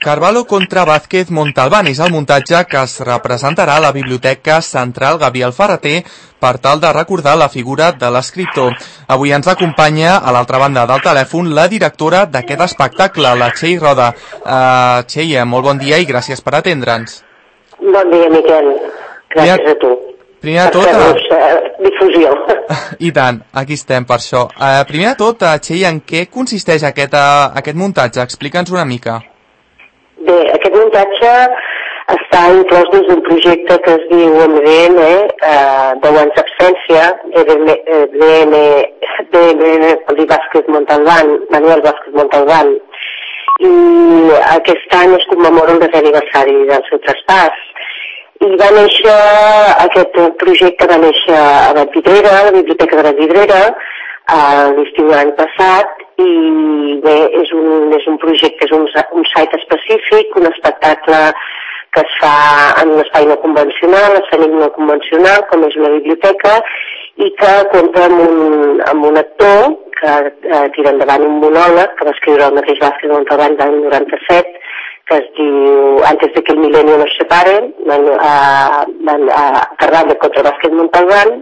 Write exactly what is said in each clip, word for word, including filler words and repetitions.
Carvalho contra Vázquez Montalbán és el muntatge que es representarà a la Biblioteca Central Gabriel Ferrater per tal de recordar la figura de l'escriptor. Avui ens acompanya a l'altra banda del telèfon la directora d'aquest espectacle, la Txell Roda. Uh, Txell, molt bon dia i gràcies per atendre'ns. Bon dia, Miquel. Gràcies primer, a tu. Primer de tot... Per fer-nos uh, difusió. I tant, aquí estem per això. Uh, primer de tot, uh, Txell, en què consisteix aquest, uh, aquest muntatge? Explica'ns una mica. Bé, aquest muntatge està inclòs dins d'un projecte que es diu M D M, eh, deu anys d'absència, D M de Vázquez Montalbán, Manuel Vázquez Montalbán, i aquest any es commemora el desè aniversari del seu traspàs. I va néixer, aquest projecte va néixer a Vallvidrera, a la Biblioteca de Vallvidrera, a l'estiu de l'any passat, i bé, és un, és un projecte, és un, un site específic, un espectacle que es fa en un espai no convencional, es fa en no convencional, com és una biblioteca, i que compta amb un, amb un actor que eh, tira endavant un monòleg que va escriure el mateix Vázquez Montalbán l'any noranta-set, que es diu Antes de que el milenio nos separe, a, a, a Carvalho contra Vázquez Montalbán,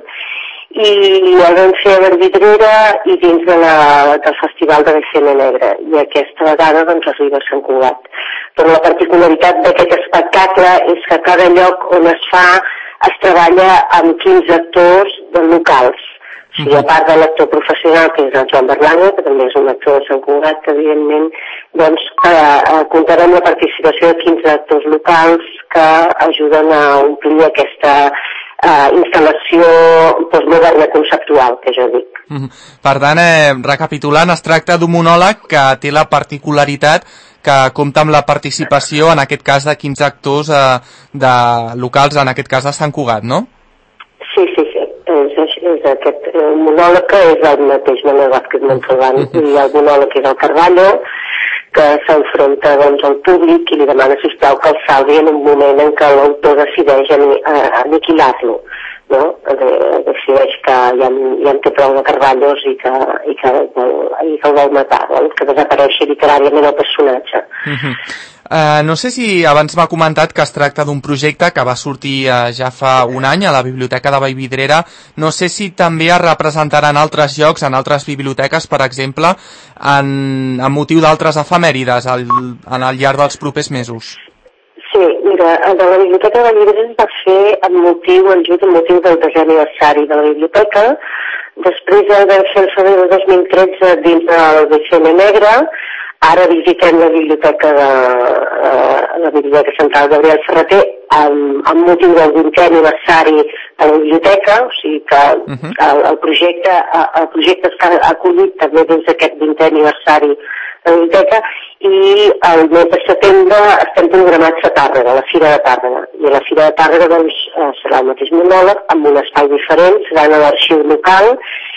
i el vam fer a Vallvidrera i dins de la, del Festival de l'Escena Negra, i aquesta vegada doncs arriba a Sant Cugat. Però la particularitat d'aquest espectacle és que a cada lloc on es fa es treballa amb quinze actors locals. O sigui, a part de l'actor professional, que és el Joan Berlanga, que també és un actor de Sant Cugat, que evidentment doncs, eh, eh, comptarem la participació de quinze actors locals que ajuden a omplir aquesta Uh, instal·lació postmoderna conceptual, que jo dic. Mm-hmm. Per tant, eh, recapitulant, es tracta d'un monòleg que té la particularitat que compta amb la participació, en aquest cas, de quinze actors eh, de locals, en aquest cas de Sant Cugat, no? Sí, sí, sí. És, és, és aquest eh, monòleg que és el mateix Manuel Vázquez Montalbán, mm-hmm. i el monòleg és el Carvalho, que s'enfronta doncs, al públic i li demana, sisplau, que el salvi en un moment en què l'autor decideix aniquilar-lo, no? Decideix que ja, ja en té prou de Carvalhos i que, i que, i que el vol matar, no? Que desapareixi literàriament el personatge. Uh-huh. Uh, no sé si abans m'ha comentat que es tracta d'un projecte que va sortir uh, ja fa un any a la Biblioteca de Vallvidrera. No sé si també es representarà en altres llocs, en altres biblioteques, per exemple, en, en motiu d'altres efemèrides al, en el llarg dels propers mesos. Sí, mira, de la Biblioteca de Vallvidrera es va fer amb motiu, en just amb motiu del desè aniversari de la biblioteca. Després de fer el febrer de dos mil tretze dins del B C M Negre, ara visitem la biblioteca de uh, la Biblioteca Central Gabriel Ferrater amb, amb motiu del vintè aniversari de la biblioteca, o sigui que uh-huh. el, el projecte el projecte està acollit també dins d'aquest vintè aniversari de la biblioteca, i el mes de setembre estem programats a Tàrrega, a la Fira de Tàrrega, i a la Fira de Tàrrega doncs, serà el mateix monòleg amb un espai diferent, serà en l'arxiu local,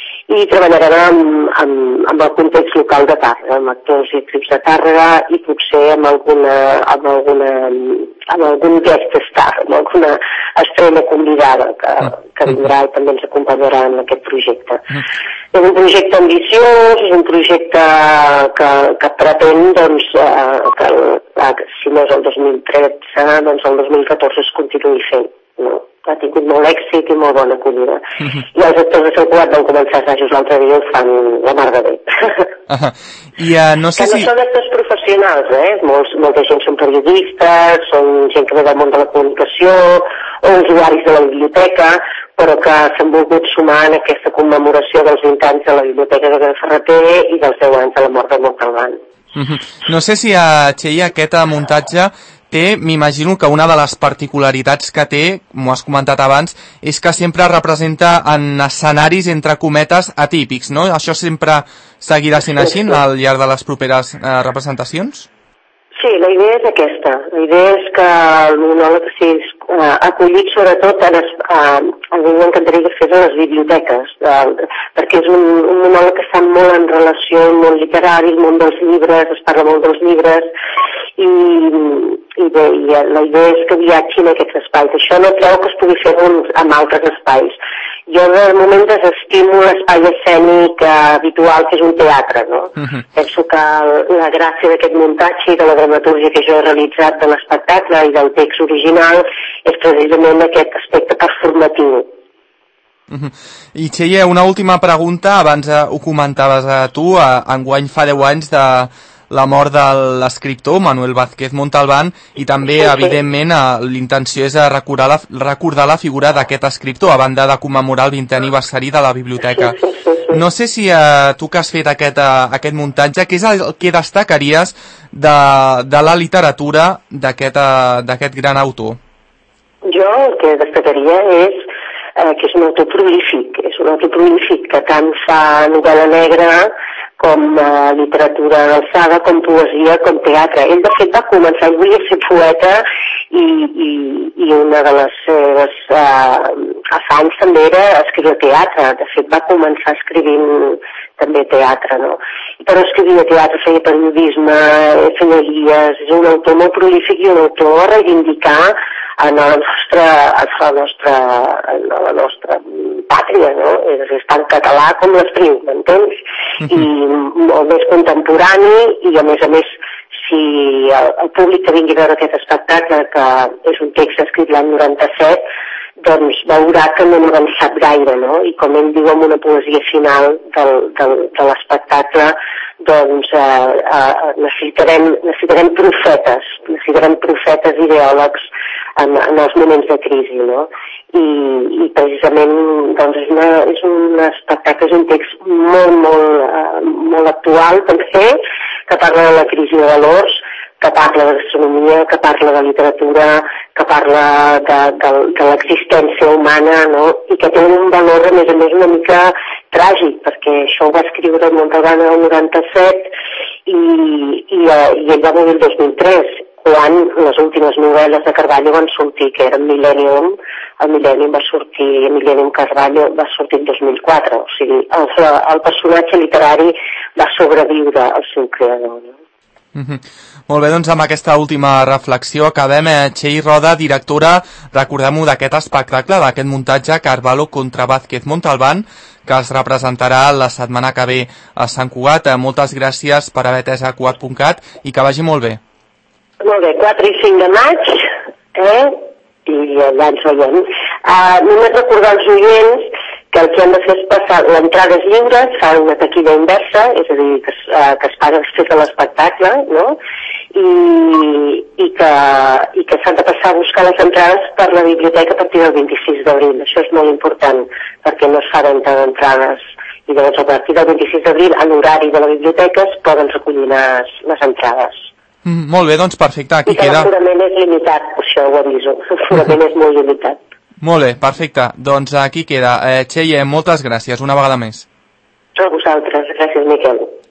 i treballarem amb, amb, amb el context local de Tàrrega, amb actors i actrius de Tàrrega, i potser amb alguna, amb alguna, amb algun guest star, amb alguna estrella convidada que, que vindrà i també ens acompanyarà en aquest projecte. És un projecte ambiciós, és un projecte que, que pretén doncs, que, que si no és el dos mil tretze, doncs el dos mil catorze es continuï fent, no? Ha tingut molt èxit i molt bona acollida. Uh-huh. I els actors de Sant Cugat van començar assajos l'altre dia i fan la mar de bé. Uh-huh. I uh, no sé que no si... són actors professionals, eh? Molts, molta gent són periodistes, són gent que ve del món de la comunicació, o usuaris de la biblioteca, però que s'han volgut sumar en aquesta commemoració dels vint anys de la Biblioteca de Ferrater i dels deu anys de la mort de Montalbán. Uh-huh. No sé si a uh, Txell aquest muntatge té, m'imagino que una de les particularitats que té, m'ho has comentat abans, és que sempre representa en escenaris, entre cometes, atípics, no? Això sempre seguirà sent així al llarg de les properes eh, representacions? Sí, la idea és aquesta. La idea és que el monòleg sigui uh, acollit sobretot a les, uh, a mi m'encantaria que fes a les biblioteques, uh, perquè és un, un monòleg que està molt en relació amb el món literari, el món dels llibres, es parla molt dels llibres, i, i bé, i la idea és que viatgin a aquests espais. Això no treu que es pugui fer un, amb altres espais. Jo de moment desestimo l'espai escènic habitual, que és un teatre, no? Uh-huh. Penso que la gràcia d'aquest muntatge i de la dramatúrgia que jo he realitzat de l'espectacle i del text original és precisament aquest aspecte performatiu. Uh-huh. I Txell, una última pregunta, abans eh, ho comentaves a tu, eh, enguany fa deu anys de la mort de l'escriptor Manuel Vázquez Montalbán, i també, sí, sí. evidentment, eh, l'intenció és recordar la, recordar la figura d'aquest escriptor, a banda de commemorar el vintè aniversari de la biblioteca. Sí, sí, sí, sí. No sé si eh, tu que has fet aquest, eh, aquest muntatge, què és el que destacaries de, de la literatura d'aquest eh, gran autor? Jo el que destacaria és eh, que és un autor prolífic, és un autor prolífic que tant fa novel·la negra com eh, literatura d'alçada, com poesia, com teatre. Ell, de fet, va començar, ell volia ser poeta i, i, i una de les seves eh, afans també era escriure teatre. De fet, va començar escrivint també teatre, no? Però escrivia teatre, feia periodisme, feia guies, és un autor molt prolífic i un autor a reivindicar en la nostra, en la nostra, en la nostra pàtria, no? És, és tan català com l'espriu, m'entens? Uh-huh. I molt més contemporani, i a més a més, si el, el públic que vingui a veure aquest espectacle, que és un text escrit l'any noranta-set, doncs veurà que no hem avançat gaire, no? I com ell diu en una poesia final del, del, de l'espectacle, doncs eh, eh, necessitarem, necessitarem profetes, necessitarem profetes ideòlegs en, en els moments de crisi, no? I, i precisament doncs és, una, és un espectacle, és un text molt, molt, eh, molt actual també, que parla de la crisi de valors, que parla de gastronomia, que parla de literatura, que parla de, de, de l'existència humana, no? I que té un valor, a més a més, una mica tràgic, perquè això ho va escriure el Montalbán el noranta-set i, i, i ell va morir el dos mil tres, quan les últimes novel·les de Carballo van sortir, que eren Millennium, el Millennium va sortir, Millennium Carballo va sortir el dos mil quatre, o sigui, el, el personatge literari va sobreviure al seu creador, no? Mm-hmm. Molt bé, doncs amb aquesta última reflexió acabem. Eh, Txell Roda, directora, recordem-ho d'aquest espectacle, d'aquest muntatge Carvalho contra Vázquez Montalbán, que es representarà la setmana que ve a Sant Cugat. Eh, moltes gràcies per haver atès a cugat punt cat i que vagi molt bé. Molt bé, quatre i cinc de maig, eh? I allà ens veiem. Uh, només recordar als oients que el que han de fer és passar, l'entrada és lliure, es fa una taquilla inversa, és a dir, que es, uh, que es paga després de l'espectacle, no? I, i que, i que s'han de passar a buscar les entrades per la biblioteca a partir del vint-i-sis d'abril. Això és molt important, perquè no es fa venda d'entrades. I llavors, a partir del vint-i-sis d'abril, a l'horari de la biblioteca, es poden recollir les, les entrades. Mm, molt bé, doncs perfecte, aquí I que queda. l'aforament és limitat, això ho aviso, l'aforament és molt limitat. Molt bé, perfecte, doncs aquí queda. Eh, Txell, moltes gràcies, una vegada més. A vosaltres, gràcies Miquel.